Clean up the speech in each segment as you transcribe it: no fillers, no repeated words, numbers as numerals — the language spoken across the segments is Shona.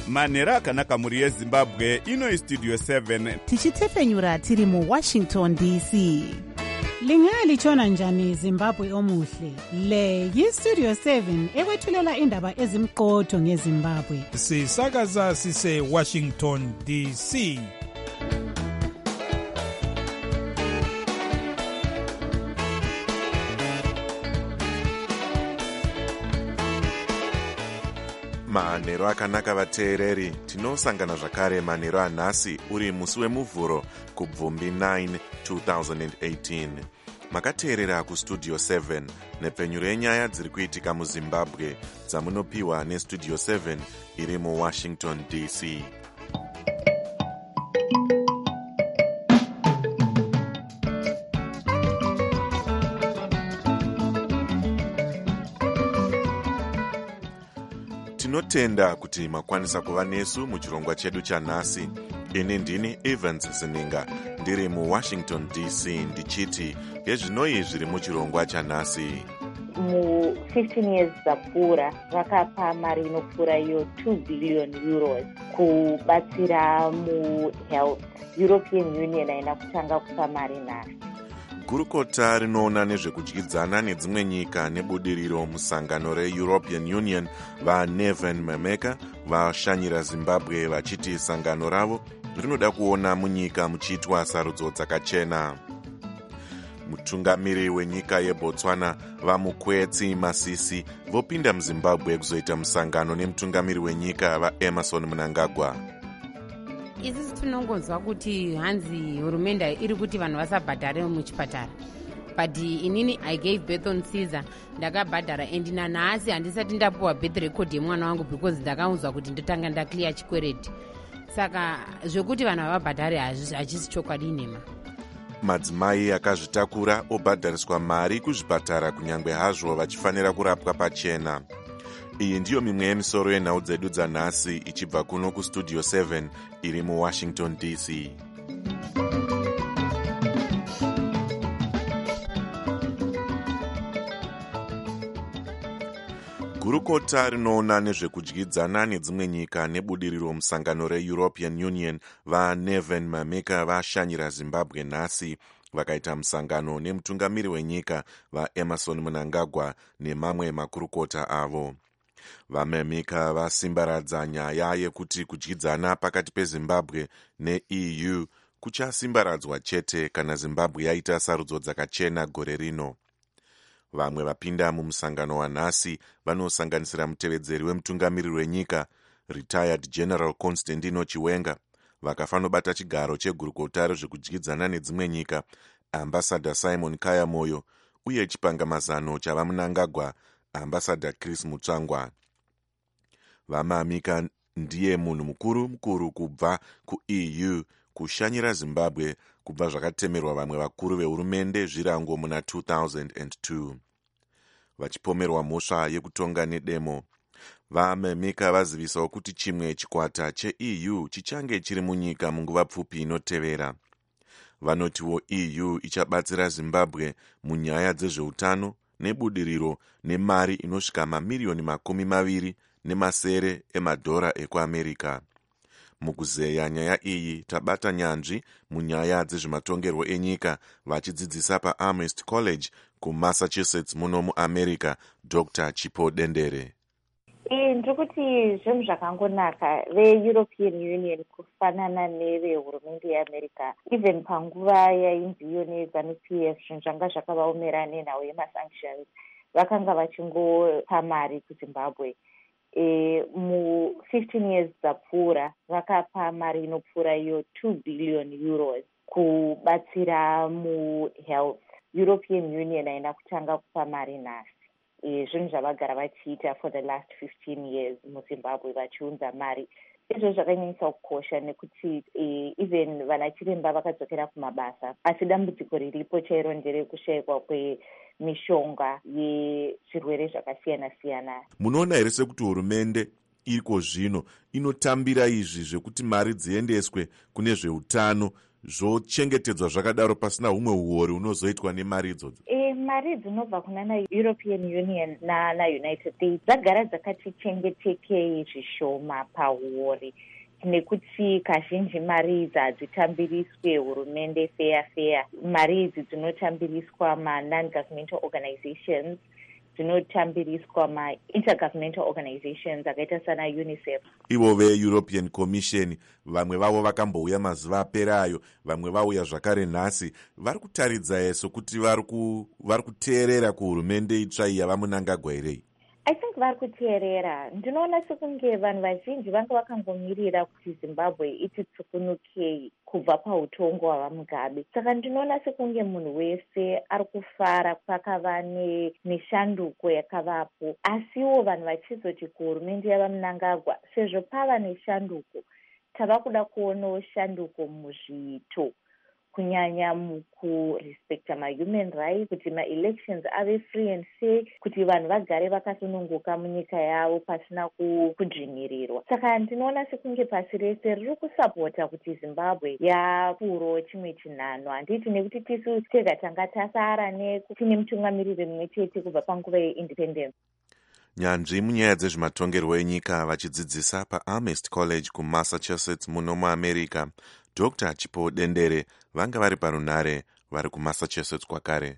manhero akanaka mhuri yezimbabwe. Ino istudio 7 tichitefenyura tiri muWashington DC. Lingalitshona njani Zimbabwe omuhle? Le yiStudio 7 ekwethulela indaba ezimqotho ngeZimbabwe. Sisakaza sise Washington DC. Manhero akanaka vateereri, tinosangana zvakare manhero anhasi uri musi wemuvhuro kubvumbi 9 2018. Makateerera kustudio 7 nepfenyuro yenyaya dziri kuitika muZimbabwe dzamunopiwa nestudio 7 iri muWashington DC. Tinotenda kuti makwanisa kuva nesu muchirongwa chedu chanhasi. Ini ndini Evans Zininga, ndiri muWashington DC ndichiti yezvinoi zviri muchirongwa chanhasi. Mu15 years dzapfuura vakapa mari inopfuura iyo 2 billion euros kubatsira muhealth. European Union haina kutanga kupa mari nhasi. Gurukota rinoona nezvekudyidzana nedzimwe nyika nebudiriro musangano reEuropean Union vaNeven Mameka vashanyira Zimbabwe vachiti sangano ravo rinoda kuona munyika muchiitwa sarudzo dzakachena. Mutungamiri wenyika yeBotswana vaMukwetsi Masisi vopinda muZimbabwe kuzoita musangano nemutungamiri wenyika vaEmerson Mnangagwa. Isi tinongonzwa kuti hanzi hurumende iri kuti vanhu vasabhadhare muchipatara, but inini I gave birth on Caesar, ndakabhadhara and nanhasi handisati ndapuwa birth record yemwana wangu because ndakaunzwa kuti ndotanga ndaclear chikwereti. Saka zvekuti vanhu havabhadhare hachisi chokwadi nhema. Madzimai akazvitakura obhadhariswa mari kuzvipatara kunyange hazvo vachifanira kurapwa pachena. Iyi ndiyo mimwe yemisoro yenhau dzedu dzanhasi ichibva kuno kustudio 7 iri muWashington DC. Gurukota rinoona nezvekudyidzana nedzimwe nyika nebudiriro musangano reEuropean Union vaNeven Mameka vashanyira Zimbabwe nhasi vakaita musangano nemutungamiri wenyika vaEmerson Mnangagwa nemamwe makurukota avo. VaMameka vasimbaradza nyaya yekuti kudyidzana pakati peZimbabwe neEU kuchasimbaradzwa chete kana Zimbabwe yaita sarudzo dzakachena gore rino. Vamwe vapinda mumusangano wanhasi vanosanganisira mutevedzeri wemutungamiri wenyika retired General Constantino Chiwenga, vakafanobata chigaro chegurukota rezvekudyidzana nedzimwe nyika Ambassador Simon Kayamoyo uye chipangamazano chavaMnangagwa Ambassador Chris Mutsvangwa. VaMameka ndiye munhu mukuru kubva kuEU kushanyira Zimbabwe kubva zvakatemerwa vamwe vakuru vehurumende zvirango muna 2002. Vachipomerwa mhosva yekutonga nedemo, vaMameka vazivisawo kuti chimwe chikwata cheEU chichange chiri munyika munguva pfupi inotevera. Vanotiwo EU ichabatsira Zimbabwe munyaya dzezveutano nebudiriro nemari inosvika mamiliyoni 20 emadhora ekuAmerica. Mukuzeya nyaya iyi tabata nyanzvi munyaya dzezvematongerwo enyika vachidzidzisa paAmherst College kuMassachusetts muno muAmerica Dr. Chipo Dendere. Ndikuti zvinhu zvakangonaka veEuropean Union kufanana nevehurumende yeAmerica, even panguva yainzi iyo neZANU-PF zvinhu zvanga zvakavaomera nenhau yemasanctions, vakanga vachingopa mari kuZimbabwe. Mu15 years dzapfuura vakapa mari inopfuura iyo 2 billion euros kubatsira muhealth. European Union haina kutanga kupa mari nhasi. Zvinhu zvavagara vachiita for the last 15 years muZimbabwe vachiunza mari. Izvo zvakanyanyisa kukosha nekuti even vanachiremba vakadzokera kumabasa, asi dambudziko riripo chairo nderekushayikwa kwemishonga yezvirwere zvakasiyana-siyana. Munoona here sekuti hurumende iriko zvino inotambira izvi zvekuti mari dziendeswe kune zveutano zvochengetedzwa zvakadaro pasina humwe uori unozoitwa nemari idzodzo? Mari dzinobva kuna na-European Union na-United States dzagara dzakati chengetekei zvishoma pauori, nekuti kazhinji mari idzi hadzitambiriswe hurumende fair. Mari idzi dzinotambiriswa ma-non-governmental organizations, dzinotambiriswa ma-intergovernmental organizations akaita sana UNICEF. Ivo ve-European Commission vamwe vavo vakambouya mazuva aperayo, vamwe vauya zvakare nhasi. Vari kutaridza sokuti vari kuteerera kuhurumende itsva iyi yavamunangagwa here? I think vari kuteerera. Ndinoona sekunge vanhu vazhinji vanga vakangomirira kuti Zimbabwe ititsukunukei kubva pautongo hwavamugabe. Saka ndinoona sekunge munhu wese ari kufara pakava neshanduko yakavapo. Asiwo vanhu vachizoti kuhurumende yavamunangagwa, sezvo pava neshanduko, tava kuda kuonawo shanduko muzviito, kunyanya mukurespecta ma-human rights, kuti ma-elections ave free and fair, kuti vanhu vagare vakasununguka munyika yavo pasina kudzvinyirirwa. Saka ndinoona sekunge pasi rese riri kusapota kuti Zimbabwe yapuro chimwe chinhano. Handiti nekuti tisu tega tanga tasara tine mutungamiriri mumwe chete kubva panguva yeindependence. Nyanzvi munyaya dzezvematongerwo enyika vachidzidzisa paAmherst College kuMassachusetts muno muAmerica, Dr. Chipo Dendere vanga vari parunhare vari kuMassachusetts kwakare.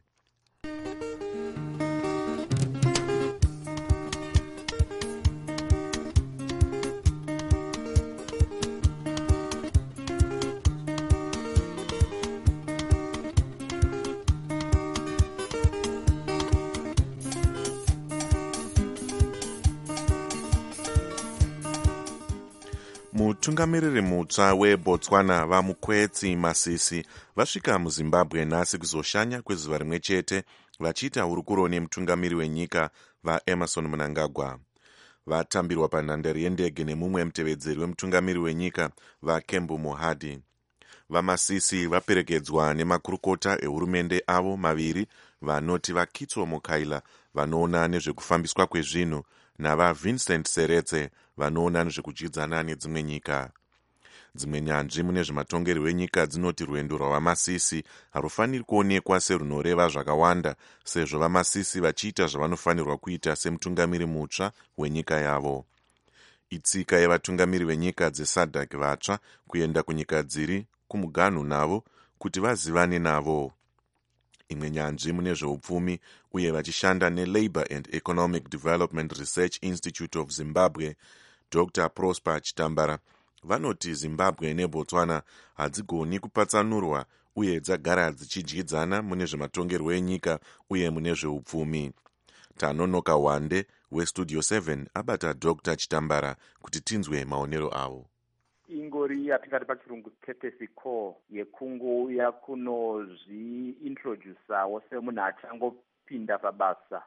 Mutungamiriri mutsva weBotswana vaMukwetsi Masisi vasvika muZimbabwe nhasi kuzoshanya kwezuva rimwe chete vachiita hurukuro nemutungamiri wenyika vaEmerson Mnangagwa. Vatambirwa panhandare yendege nemumwe mutevedzeri wemutungamiri wenyika vaKembu Mohadi. VaMasisi vaperekedzwa nemakurukota ehurumende avo maviri vanoti vaKitso Mukaila vanoona nezvekufambiswa kwezvinhu navaVincent Seretse vanoona nezvekudyidzana nedzimwe nyika. Dzimwe nyanzvi mune zvematongerwo enyika dzinoti rwendo rwavaMasisi harufaniri kuonekwa serunoreva zvakawanda, sezvo vaMasisi vachiita zvavanofanirwa kuita semutungamiri mutsva wenyika yavo. Itsika yevatungamiri venyika dzeSADC vatsva kuenda kunyika dziri kumuganhu navo kuti vazivane navo. Imwe nyanzvi mune zveupfumi uye vachishanda neLabour and Economic Development Research Institute of Zimbabwe, Dr. Prosper Chitambara vanoti Zimbabwe neBotswana hadzigoni kupatsanurwa uye dzagara dzichidyidzana mune zvematongerwo enyika uye mune zveupfumi. Tanonoka Wande weStudio 7 abata Dr. Chitambara kuti tinzwe maonero avo. Ingori yatingati pachirungu courtesy call yekungouya kunozviintrodusawo semunhu achangopinda pabasa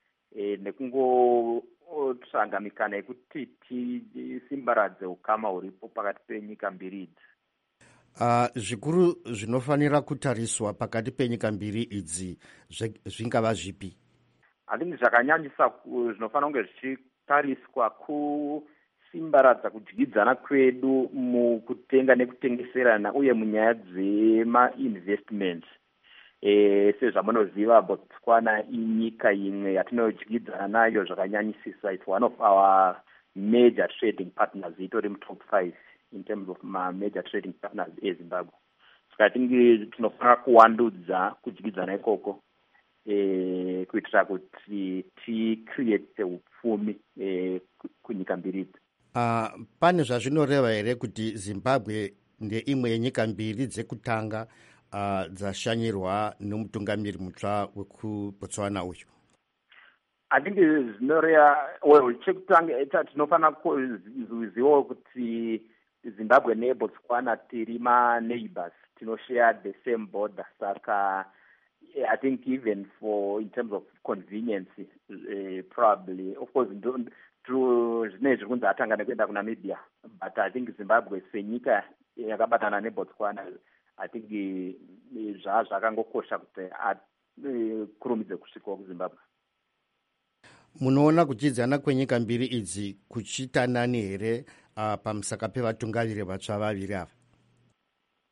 nekungotsvanga mikana yekuti tisimbaradze ukama huripo pakati penyika mbiri idzi. Zvikuru zvinofanira kutariswa pakati penyika mbiri idzi zvingava zvipi? Handiti zvakanyanyisa zvinofanira kunge zvichitariswa kusimbaradza kudyidzana kwedu mukutenga nekutengeserana uye munyaya dzema-investments. Sezvamunoziva Botswana inyika imwe yatinodyidzana nayo zvakanyanyisisa. It's one of our major trading partners, itori top 5 in terms of major trading partners eZimbabwe. Saka tinofanira kuwandudza kudyidzana ikoko kuitira kuti ticreate upfumi kunyika mbiri idzi. Pane zvazvinoreva here kuti Zimbabwe ndeimwe yenyika mbiri dzekutanga dzashanyirwa nomutungamiri mutsva wekuBotswana uyu? I think zvinoreva chekutanga tinofanira kuzivawo kuti Zimbabwe neBotswana tiri ma-neighbors, tinoshare the same border. Saka I think even in terms of convenience, probably, of course, zvinezvi kunzi atanga nekuenda kuNamibia, but I think Zimbabwe senyika yakabatana neBotswana, I think zvakangokosha kuti kurumidze kusvikawo kuZimbabwe. Munoona kudyidzana kwenyika mbiri idzi kuchiita nani here pamusaka pevatungamiri vatsva vaviri ava?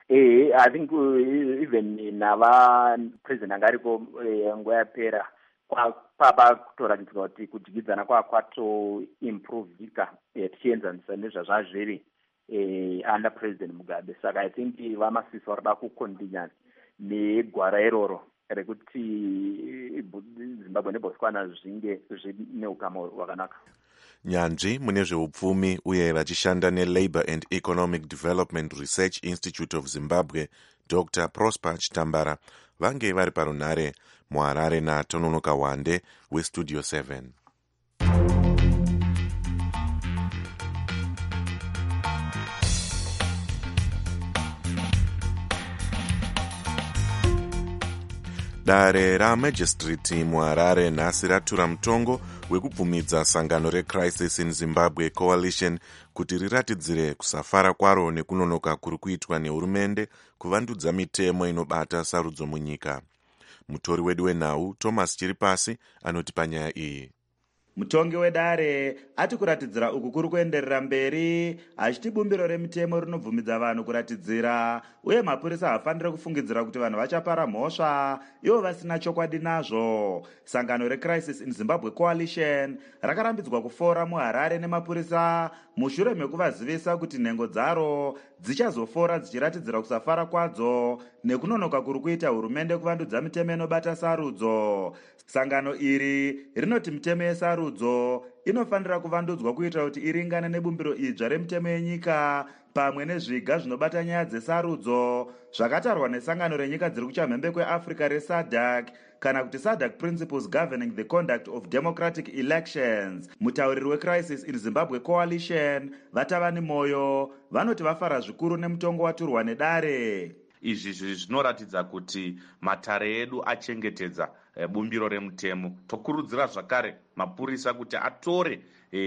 I think even nava president anga ariko nguva yapera pava kutoratidzwa kuti kudyidzana kwatoimprovika tichienzanisa nezvazvazviri under president Mugabe. Saka I think vamasisi varida kukontinya negwara iroro rekuti Zimbabwe neBotswana zvinge zvine ukama hwakanaka. Nyanzvi mune zveupfumi uye vachishanda neLabour and Economic Development Research Institute of Zimbabwe, Dr. Prosper Chitambara, vange vari parunhare muHarare naTononoka Wande weStudio 7. Dare ramajistrate muHarare nhasi ratura mutongo wekubvumidza sangano reCrisis in Zimbabwe Coalition kuti riratidzire kusafara kwaro nekunonoka kuri kuitwa nehurumende kuvandudza mitemo inobata sarudzo munyika. Mutori wedu wenhau Thomas Chiripasi anoti panyaya iyi. Mutongi wedare ati kuratidzira uku kuri kuenderera mberi achiti bumbiro remitemo rinobvumidza vanhu kuratidzira uye mapurisa hafanire kufungidzira kuti vanhu vachapara mhosva ivo vasina chokwadi nazvo. Sangano reCrisis in Zimbabwe Coalition rakarambidzwa kufora muHarare nemapurisa mushure mekuvazivisa kuti nhengo dzaro dzichazofora dzichiratidzira kusafara kwadzo nekunonoka kuri kuita hurumende kuvandudza mitemo inobata sarudzo. Sangano iri rinoti mitemo yesarudzo inofanira kuvandudzwa kuitira kuti iringane nebumbiro idzva remitemo yenyika pamwe nezviga zvinobata nyaya dzesarudzo zvakatarwa nesangano renyika dziri kuchamhembe kweAfrica reSADC kana kuti SADC Principles Governing the Conduct of Democratic Elections. Mutauriri weCrisis in Zimbabwe Coalition Vatavani Moyo vanoti vafara zvikuru nemutongo waturwa nedare. Izvi zvinoratidza kuti matare edu achengetedza bumbiro remutemo. Tokurudzira zvakare mapurisa kuti atore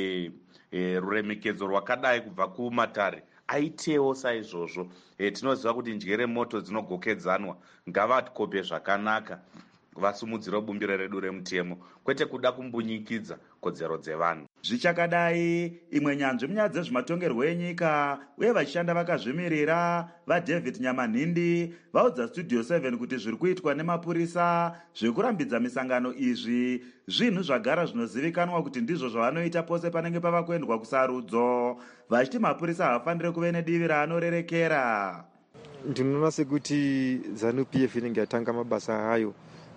ruremekedzo rwakadai kubva kumatare aitewo saizvozvo. Tinoziva kuti njere moto dzinogokedzanwa, ngavatikope zvakanaka vasumudzire bumbiro redu remutemo kwete kuda kumbunyikidza kodzero dzevanhu. Zvichakadai imwe nyanzvi munyaya dzezvematongerwo enyika uye vachishanda vakazvimirira vaDavid Nyamanhindi vaudza Studio 7 kuti zviri kuitwa nemapurisa zvekurambidza misangano izvi zvinhu zvagara zvinozivikanwa kuti ndizvo zvavanoita pose panenge pava kuendwa kusarudzo, vachiti mapurisa havafanire kuve nedivi raanorerekera. Ndinoona sekuti ZANU-PF inenge yatanga mabasa ayo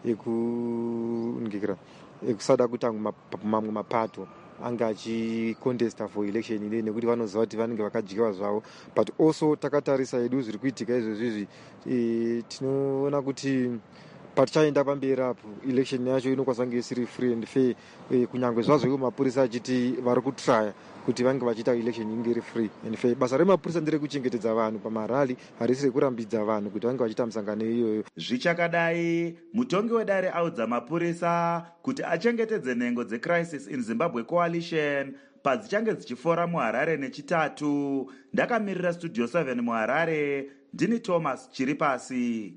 ekusada kuti mamwe mapato anga achicontesta for election ine nekuti vanoziva kuti vanenge vakadyiwa zvavo, but also takatarisa edu zviri kuitika izvozvizvi tinoona kuti patichaenda pamberi apo election yacho inokwanisa kunge isiri free and fair, kunyange zvazvo ivo mapurisa achiti vari kutraya kuti vange vachiita election inge iri free and fair. Basa remapurisa ndere kuchengetedza vanhu pamarali, harisi rekurambidza vanhu kuti vange vachiita misangano iyoyo. Zvichakadai mutongi wedare audza mapurisa kuti achengetedze nhengo dzeCrisis in Zimbabwe Coalition padzichange dzichifora muHarare nechitatu. Ndakamirira Studio 7 muHarare, ndini Thomas Chiripasi.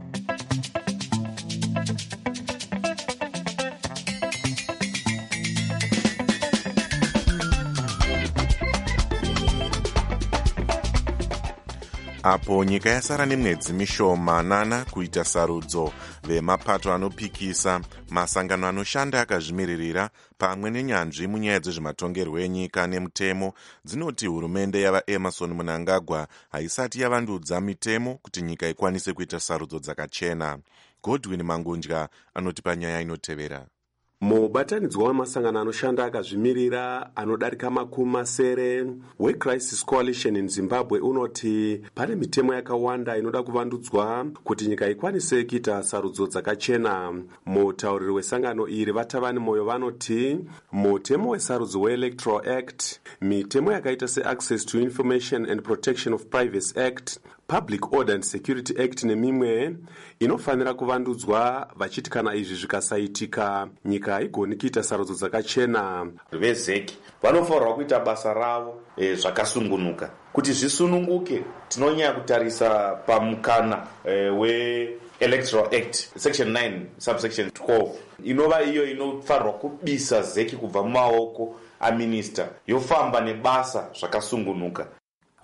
Apo nyika yasara nemwedzi mishomanana kuita sarudzo, vemapato anopikisa, masangano anoshanda akazvimiririra pamwe nenyanzvi munyaya dzezvematongerwo enyika nemutemo dzinoti hurumende yavaEmerson Mnangagwa haisati yavandudza mitemo kuti nyika ikwanise kuita sarudzo dzakachena. Godwin Mangunja anoti panyaya inotevera. Mubatanidzwa wamasangano anoshanda akazvimirira anodarika makumi masere weCrisis Coalition in Zimbabwe unoti pane mitemo yakawanda inoda kuvandudzwa kuti nyika ikwanise kuita sarudzo dzakachena. Mutauriri wesangano iri Vatavani Moyo vanoti mutemo wesarudzo weElectoral Act, mitemo yakaita seAccess to Information and Protection of Privacy Act, Public Order and Security Act nemimwe inofanira kuvandudzwa, vachiti kana izvi zvikasaitika nyika haigoni kuita sarudzo dzakachena. Vezeki vanofanirwa kuita basa ravo zvakasungunuka. Kuti zvisununguke tinonyanya kutarisa pamukana weElectoral Act Section 9 subsection 12 inova iyo inofanirwa kubisa zeki kubva mumaoko aminister yofamba nebasa zvakasungunuka.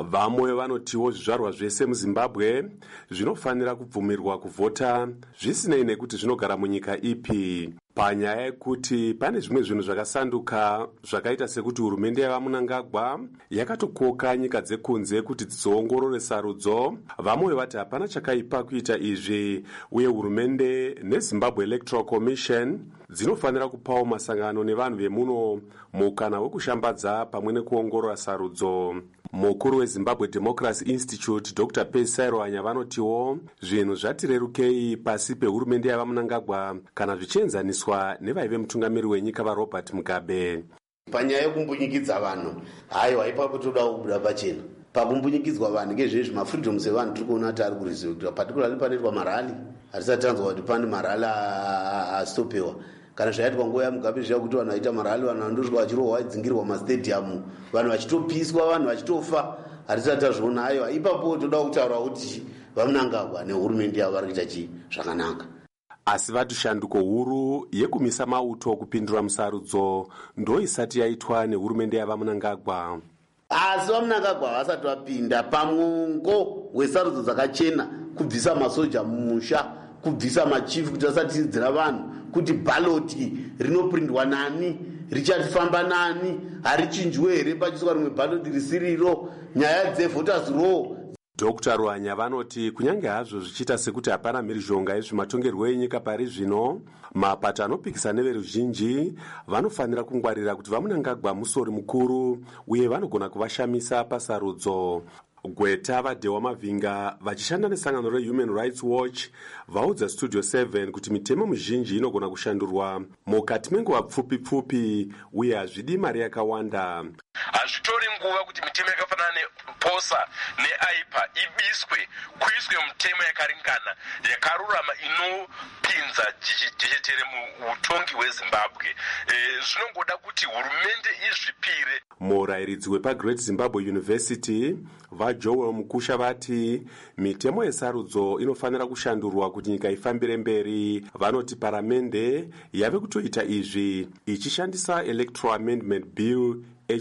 vamwe vanotiwo zvizvarwa zvese muzimbabwe zvinofanira kubvumirwa kuvhota zvisinei nekuti zvinogara munyika ipi. Panyaya yekuti pane zvimwe zvinhu zvakasanduka zvakaita sekuti hurumende yavamunangagwa yakatokoka nyika dzekunze kuti dzizoongorore sarudzo, vamwe vati hapana chakaipa kuita izvi, uye hurumende neZimbabwe Electoral Commission dzinofanira kupawo masangano nevanhu vemuno mukana wekushambadza pamwe nekuongorora sarudzo. Mukuru weZimbabwe Democracy Institute Dr. Pesai Rwanya vanotiwo zvinhu zvati rerukei pasi pehurumende yavamunangagwa kana zvichienzaniswa nevaive mutungamiri wenyika vaRobert Mugabe. Panyaya yekumbunyikidzwa vanhu, haiwa ipapo toda kubuda pachena. Pakumbunyikidzwa vanhu ngezvezvi mafreedoms evanhu tiri kuona kuti ari kurespektwa, particularly panoitwa marali. Hatisati tanzwa kuti pane marali astopewa. Kana zvaitwa nguva yaMugabe zviya kuti vanhu vaita marali, vanhu vandosvika vachirohwa vaidzingirwa mastadium, vanhu vachitopiswa, vanhu vachitofa. Hatisati tazviona. Aiwa ipapo toda kutaura kuti vamunangagwa nehurumende yavo vari kuita chii zvakanaka. Asi vati shanduko huru yekumisa mauto kupindura musarudzo ndoisati yaitwa nehurumende yavamunangagwa. Asi vamunangagwa vasati vapinda pamungo wesarudzo dzakachena, kubvisa masoja mumusha, kubvisa machifu kuti vasatidzira vanhu, kuti bhaloti rinoprindwa nani, richafamba nani, harichinjwe here pachiswa rimwe bhaloti risiriro, nyaya dzevoters row. Dr. Rwanya vanoti kunyange hazvo zvichiita sekuti hapana mhirizhonga yezvematongerwo enyika pari zvino, mapato anopikisa neveruzhinji vanofanira kungwarira kuti vamunangagwa musori mukuru uye vanogona kuvashamisa pasarudzo. Gweta vaDhewa Mavhinga vachishanda nesangano reHuman Rights Watch vaudza Studio 7 kuti mitemo mizhinji inogona kushandurwa mukati menguva pfupi uye hazvidi mari yakawanda. Hazvitori nguva kuti mitemo yakafanana nePOSA neAIPA ibiswe, kuiswe mitemo yakaringana yakarurama inopinza jechetere muutongi hweZimbabwe. Zvinongoda kuti hurumende izvipire. Murayiridzi wepaGreat Zimbabwe University vaJoel Mukusha vati mitemo yesarudzo inofanira kushandurwa kuti nyika ifambire mberi. Vanoti paramende yave kutoita izvi ichishandisa Electoral Amendment Bill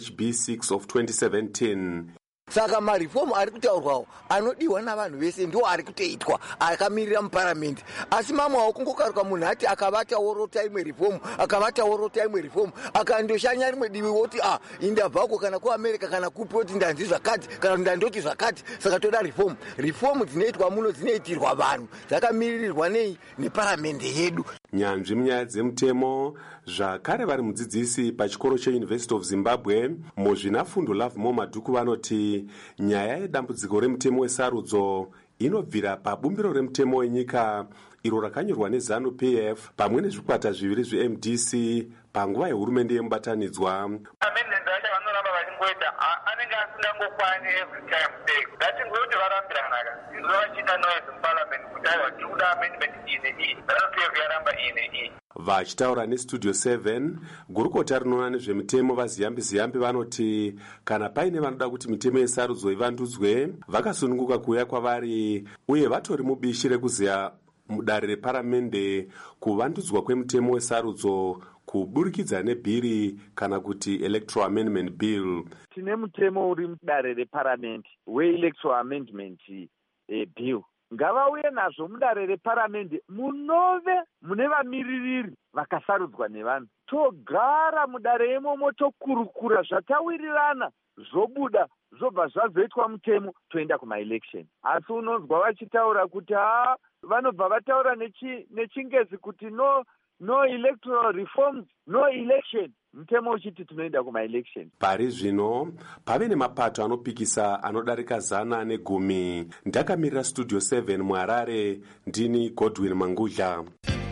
HB6 of 2017. Saka marifomu ari kutaurwawo anodiwa navanhu vese ndiwo ari kutoitwa akamirira muparamende, asi mamwewo kungokaruka munhu ati akavata worota imwe rifomu, akavata worota imwe rifomu, akandoshanya rimwe divi woti indabvako kana kuAmerica kana kupi woti ndanzi zvakati kana ndandoti zvakati, saka toda rifomu. Rifomu dzinoitwa muno dzinoitirwa vanhu, dzakamirirwa nei neparamende yedu. Nyanzvi munyaya dzemutemo zvakare vari mudzidzisi pachikoro cheUniversity of Zimbabwe Muzvinafundo Love Madhuku vanoti nyaya yedambudziko remutemo wesarudzo inobvira pabumbiro remutemo wenyika iro rakanyorwa neZANU PF pamwe nezvikwata zviviri zveMDC panguva yehurumende yemubatanidzwa. Amendment acho vanoramba vachingoita anenge asingangokwani every time day. Ngatingoti varambiranaka izvo vachiita noise muparliament kuti aiwa tiri kuda amendment iyi neiyi, ZANU PF yaramba iyi neiyi. Vachitaura neStudio 7 gurukota rinoona nezvemitemo vaziyambi vanoti kana paine vanoda kuti mitemo yesarudzo ivandudzwe vakasununguka kuuya kwavari uye vatori mubishi rekuziya mudare reparamende kuvandudzwa kwemutemo wesarudzo kuburikidza nebhiri kana kuti Electoral Amendment Bill. Tine mutemo uri mudare reparamende weElectoral Amendment Bill. Ngavauye nazvo mudare reparamende munove mune vamiririri vakasarudzwa nevanhu. Togara mudare imomo tokurukura zvatawirirana zvobuda zvobva zvazoitwa mutemo toenda kumaelection. Asi unonzwa vachitaura kuti vanobva vataura nechingezi kuti no electoral reforms, no election. Mutemo uchiti tunoenda kumaelection. Pari zvino pave nemapato anopikisa anodarika 110. Ndakamirira Studio 7 muHarare, ndini Godwin Mangudla.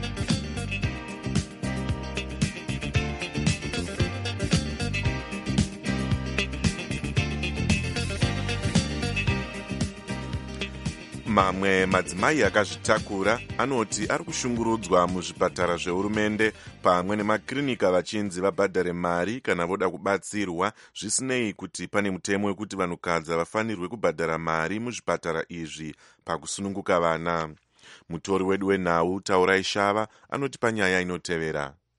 Mamwe madzimai akazvitakura anoti ari kushungurudzwa muzvipatara zvehurumende pamwe nemakirinika vachinzi vabhadhare mari kana voda kubatsirwa, zvisinei kuti pane mutemo wekuti vanhukadzi vafanirwe kubhadhara mari muzvipatara izvi pakusununguka vana. Mutori wedu wenhau Taurai Shava anoti panyaya inotevera.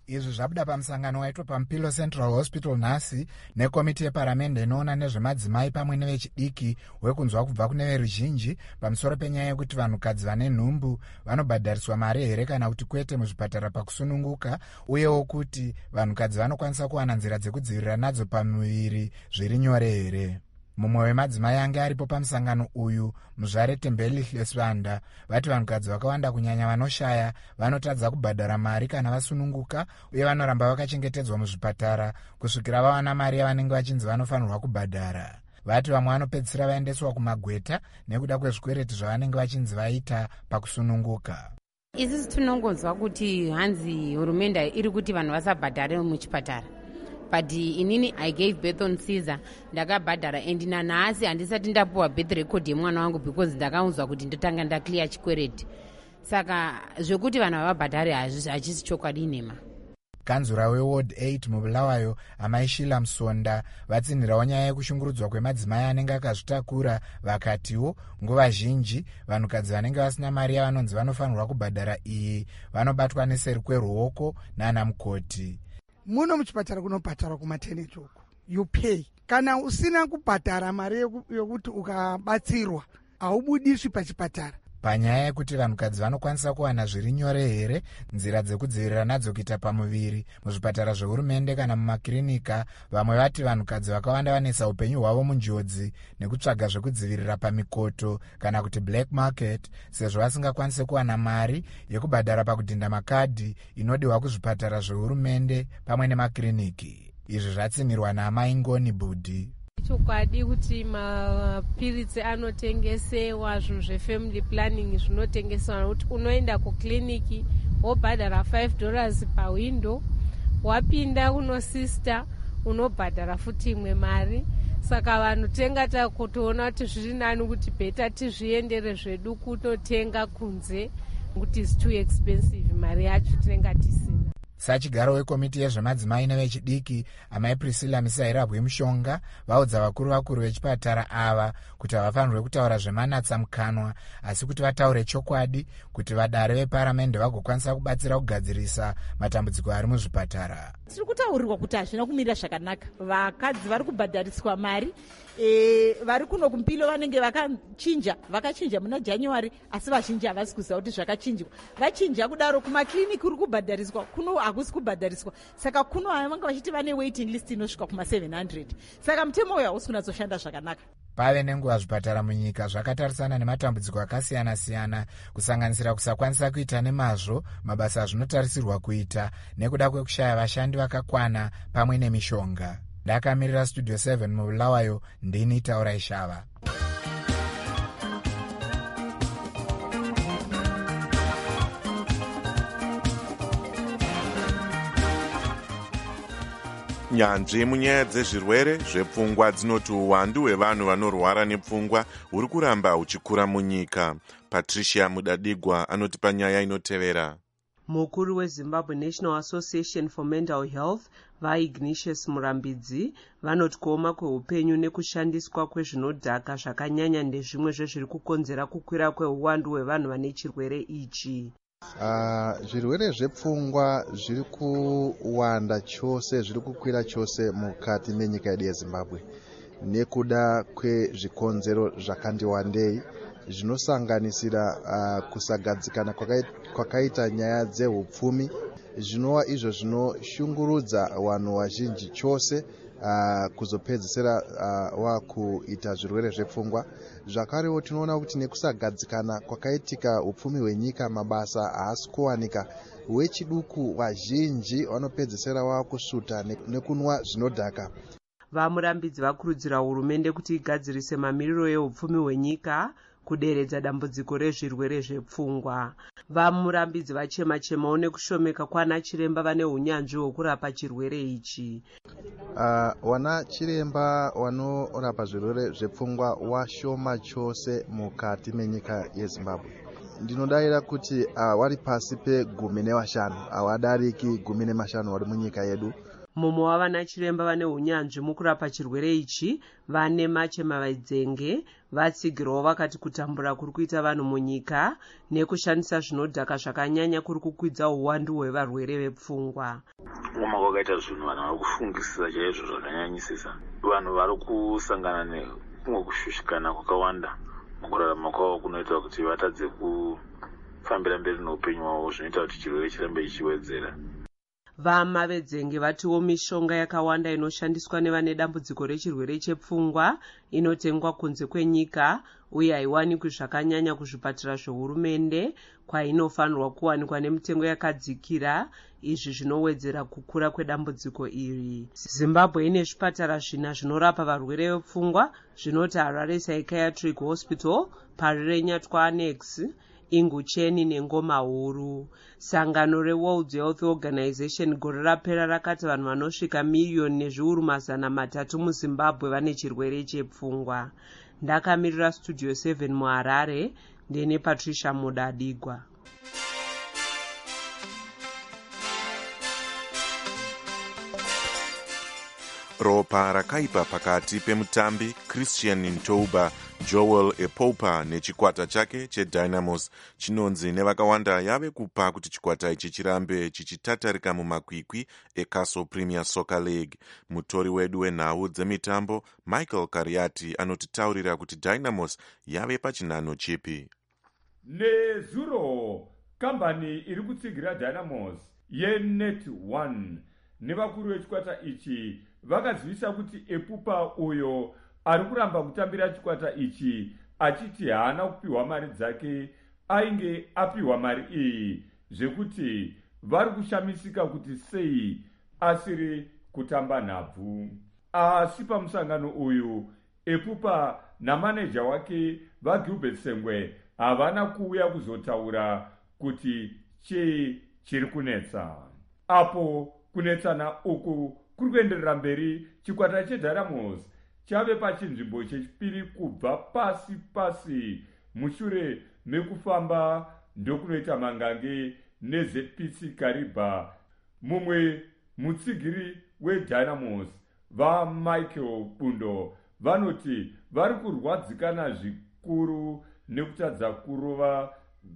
izvi zvabuda pamusangano waitwa pampilo central hospital nhasi nekomiti yeparamende inoona nezvemadzimai pamwe nevechidiki wekunzwa kubva kune veruzhinji pamusoro penyaya yekuti vanhukadzi vane nhumbu vanobhadhariswa mari here kana kuti kwete muzvipatara pakusununguka, uyewo kuti vanhukadzi vanokwanisa kuwana nzira dzekudzivirira nadzo pamuviri zviri nyore here. Mumwe wemadzimai ange aripo pamusangano uyu, muzvare Tembeli Hleswanda, vati vanhukadzi vakawanda kunyanya vanoshaya vanotadza kubhadhara mari kana vasununguka, uye vanoramba vakachengetedzwa muzvipatara kusvikira vawana mari yavanenge vachinzi vanofanirwa kubhadhara. Vati vamwe vanopedzisira vaendeswa kumagweta nekuda kwezvikwereti zvavanenge vachinzi vaita pakusununguka. Isusu tinongonzwa kuti hanzi hurumende iri kuti vanhu vasabhadhare muchipatara. But inini I gave birth on Caesar, ndakabhadhara and nanhasi handisati ndapuwa birth record yemwana wangu because ndakaunzwa kuti ndotanga ndaclear chikwereti. Saka zvekuti vanhu vabhadhare hachisi chokwadi nema. Kanzura weward 8 mubulawayo Amai Shila Musonda vatsinhirawo nyaya yekushungurudzwa kwemadzimai anenge akazvitakura, vakatiwo nguva zhinji vanhukadzi vanenge vasina mari yavanonzi vanofanirwa kubhadhara iyi vanobatwa neseri kweruoko nana mukoti. Muno muchipatara kunobhadharwa kumaternity uko you pay. Kana usina kubhadhara mari yokuti ukabatsirwa haubudiswi pachipatara. Panyaya yekuti vanhukadzi vanokwanisa kuwana zviri nyore here nzira dzekudzivirira nadzo kuita pamuviri muzvipatara zvehurumende kana mumakirinika, vamwe vati vanhukadzi vakawanda vanesa upenyu hwavo munjodzi nekutsvaga zvekudzivirira pamikoto kana kuti black market, sezvo vasingakwanisi kuwana mari yekubhadhara pakudhinda makadhi inodiwa kuzvipatara zvehurumende pamwe nemakiriniki. Izvi zvatsinirwa naAmai Ngoni Budhi. Chokwadi kuti mapiritsi anotengesewa, zvinhu zvefamily planning zvinotengesewa, kuti unoenda kukliniki wobhadhara $5 pawindo, wapinda kunosista unobhadhara futi imwe mari. Saka vanhu tenga takutoona kuti zviri nani kuti bheta tizviendere zvedu kutotenga kunze kuti is too expensive, mari yacho tinenge tisina. Sachigaro wekomiti yezvemadzimai nevechidiki Amai Priscilla Misairabwe Mushonga vaudza vakuru vechipatara ava kuti havafanirwe kutaura zvemanatsa mukanwa, asi kuti vataure chokwadi kuti vadare veparamende vagokwanisa kubatsira kugadzirisa matambudziko ari muzvipatara. Tiri kutaurirwa kuti hazvina kumira zvakanaka. Vakadzi vari kubhadhariswa mari, vari kuno kumpilo vanenge vakachinja muna January, asi vazhinji havasi kuziva kuti zvakachinjwa. Vachinja kudaro kumakliniki uri kubhadhariswa, kuno hakusi kubhadhariswa. Saka kuno vanga vachiti vane waiting list inosvika kuma700. Saka mutemo uyu hausi kunatsoshanda zvakanaka. Pave nenguva zvipatara munyika zvakatarisana nematambudziko akasiyana-siyana, kusanganisira kusakwanisa kuita nemazvo mabasa zvinotarisirwa kuita nekuda kwekushaya vashandi vakakwana pamwe nemishonga. Ndakamirira Studio 7 mubulawayo, ndini Taurai Shava. Nyanzvi munyaya dzezvirwere zvepfungwa dzinoti uwandu hwevanhu vanorwara nepfungwa huri kuramba huchikura munyika. Patricia Mudadigwa anotipa nyaya inotevera. Mukuru weZimbabwe National Association for Mental Health vaIgnatius Murambidzi vanoti kuoma kweupenyu nekushandiswa kwezvinodhaka zvakanyanya ndezvimwe zvezviri kukonzera kukwira kweuwandu hwevanhu vane chirwere ichi. Zvirwere zvepfungwa zviri kuwanda chose, zviri kukwira chose mukati menyika yedu yeZimbabwe nekuda kwezvikonzero zvakandiwandei zvinosanganisira kusagadzikana kwakaita nyaya dzehupfumi, zvinova izvo zvinoshungurudza vanhu vazhinji chose kuzopedzisira wakuita zvirwere zvepfungwa. Zvakarewo tinoona kuti nekusagadzikana kwakaitika upfumi hwenyika, mabasa haasi kuwanika, wechiduku vazhinji vanopedzisira wakusvuta nekunwa zvinodhaka. Vamurambidzi vakurudzira hurumende kuti igadzirise mamiriro eupfumi hwenyika kuderedza dambudziko rezvirwere zvepfungwa. Vamurambidzi vachema-chemawo nekushomeka kwana chiremba vane unyanzvi hwekurapa chirwere ichi. Wana chiremba vanorapa zvirwere zvepfungwa washoma chose mukati menyika yeZimbabwe. ndinodalira kuti wari pasi pe15 awadariki 15 wari munyika yedu. mumwe wavana chiremba vane unyanzvi mukurapa chirwere ichi vane Machema Vaidzenge vatsigirawo vakati kutambura kuri kuita vanhu munyika nekushandisa zvinodhaka zvakanyanya kuri kukwidza uwandu hwevarwere vepfungwa. Mumwe kwakaita zvinhu vanhu vari kufungisisa chaizvo zvakanyanyisisa. Vanhu vari kusangana nekumwe kushushikana kwakawanda mukurarama kwavo kunoita kuti vatadze kufambira mberi noupenyu hwavo, zvinoita kuti chirwere chirambe chichiwedzera. VaMavedzenge vatiwo mishonga yakawanda inoshandiswa nevane dambudziko rechirwere chepfungwa inotengwa kunze kwenyika uye haiwanikwi zvakanyanya kuzvipatara zvehurumende, kwainofanirwa kuwanikwa nemitengo yakadzikira. Izvi zvinowedzera kukura kwedambudziko iri. Zimbabwe ine zvipatara 4 zvinorapa varwere vepfungwa, zvinoti Harare Psychiatric Hospital, Parire Nyatwa Annex, Ingucheni neNgoma Huru. Sangano reWorld Health Organization gore rapera rakati vanhu vanosvika 1,300,000 muZimbabwe vane chirwere chepfungwa. Ndakamirira Studio 7 muHarare ndine Patricia Mudadigwa. Ropa rakaipa pakati pemutambi Christian Ntouba Joel Epopa nechikwata chake cheDynamos chinonzi nevakawanda yave kupa kuti chikwata ichi chirambe chichitatarika mumakwikwi eCastle Premier Soccer League. Mutori wedu wenhau dzemitambo Michael Kariati anotitaurira kuti Dynamos yave pachinano chipi. Nezuro kambani iri kutsigira Dynamos yeNet1 nevakuru vechikwata ichi vakazivisa kuti Epupa uyo ari kuramba kutambira chikwata ichi achiti haana kupiwa mari dzake ainge apiwa mari iyi, zvekuti vari kushamisika kuti sei asiri kutamba nhabvu. Asi pamusangano uyu Epupa namaneja wake vaGilbert Sengwe havana kuuya kuzotaura kuti chii chiri kunetsa. Apo kunetsana uku kuri kuenderera mberi, chikwata cheDynamos chave pachinzvimbo chechipiri kubva pasi mushure mekufamba ndokunoita mangange neZPC Kariba. Mumwe mutsigiri weDynamos vaMichael Bundo vanoti vari kurwadzikana zvikuru nekutadza kurova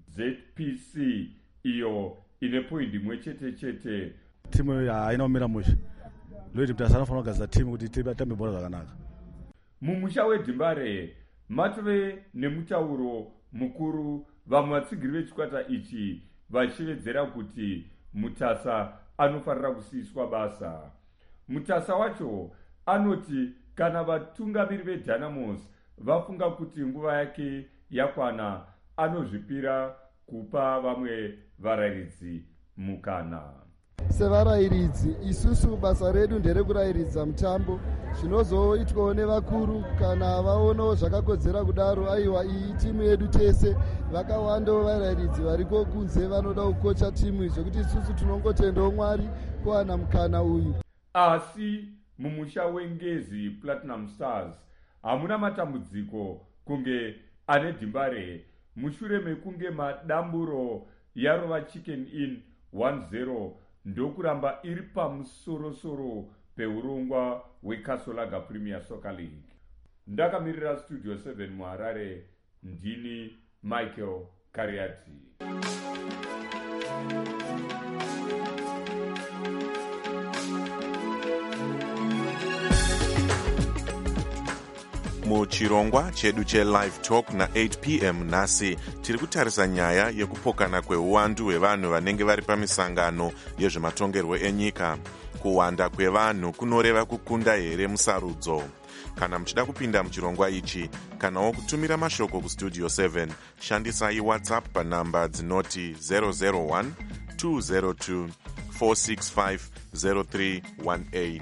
ZPC iyo ine poindi imwe chete. Timu haina kumira mushe ndoiti kuti asanofanira kugadzira timu kuti titambe bhora zvakanaka. Mumusha weDhimbare matove nemutauro mukuru, vamwe vatsigiri vechikwata ichi vachivedzera kuti Mutasa anofanira kusiyiswa basa. Mutasa wacho anoti kana vatungamiri veDynamos vafunga kuti nguva yake yakwana, anozvipira kupa vamwe varayiridzi mukana. Sevarayiridzi isusu basa redu nderekurayiridza mutambo, zvinozoitwawo nevakuru kana vaonawo zvakakodzera kudaro. Aiwa, iyi timu yedu tese, vakawandawo varayiridzi variko kunze vanoda kukocha timu, zvekuti isusu tinongotendawo Mwari kuwana mukana uyu. Asi mumusha weNgezi Platinum Stars hamuna matambudziko kunge ane Dhimbare mushure mekunge madamburo yarova Chicken Inn 1-0 ndokuramba iri pamusoro peurongwa hweCastle Premier Soccer League. Ndakamirira Studio 7 muHarare ndini Michael Kariati. Muchirongwa chedu cheLive Talk na8 p.m. nhasi tiri kutarisa nyaya yekupokana kweuwandu hwevanhu vanenge vari pamisangano yezvematongerwo enyika. Kuwanda kwevanhu kunoreva kukunda here musarudzo? Kana muchida kupinda muchirongwa ichi, kanawo kutumira mashoko kustudio 7, shandisai WhatsApp panhamba dzinoti 001 202 465 0318.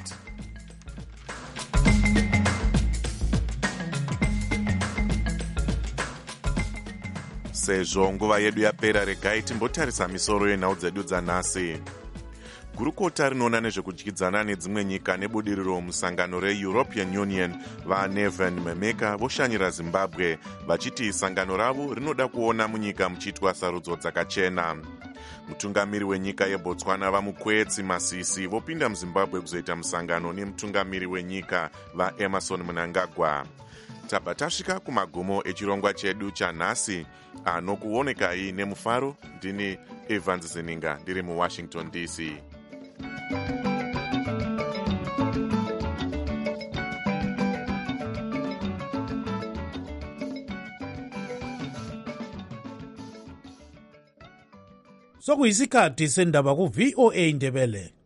Sezvo nguva yedu yapera, regai timbotarisa misoro yenhau dzedu dzanhasi. gurukota rinoona nezvekudyidzana nedzimwe nyika nebudiriro musangano reeuropean union vaneven memeka voshanyira zimbabwe vachiti sangano ravo rinoda kuona munyika muchiitwa sarudzo dzakachena. Mutungamiri wenyika yebotswana vamukwetsi masisi vopinda muzimbabwe kuzoita musangano nemutungamiri wenyika vaemerson mnangagwa. Tabva tasvika kumagumo echirongwa chedu chanhasi anokuonekai nemufaro. Ndini Evans Zininga ndiri muWashington DC. sokuyisikhathi sendaba ku VOA Ndebele.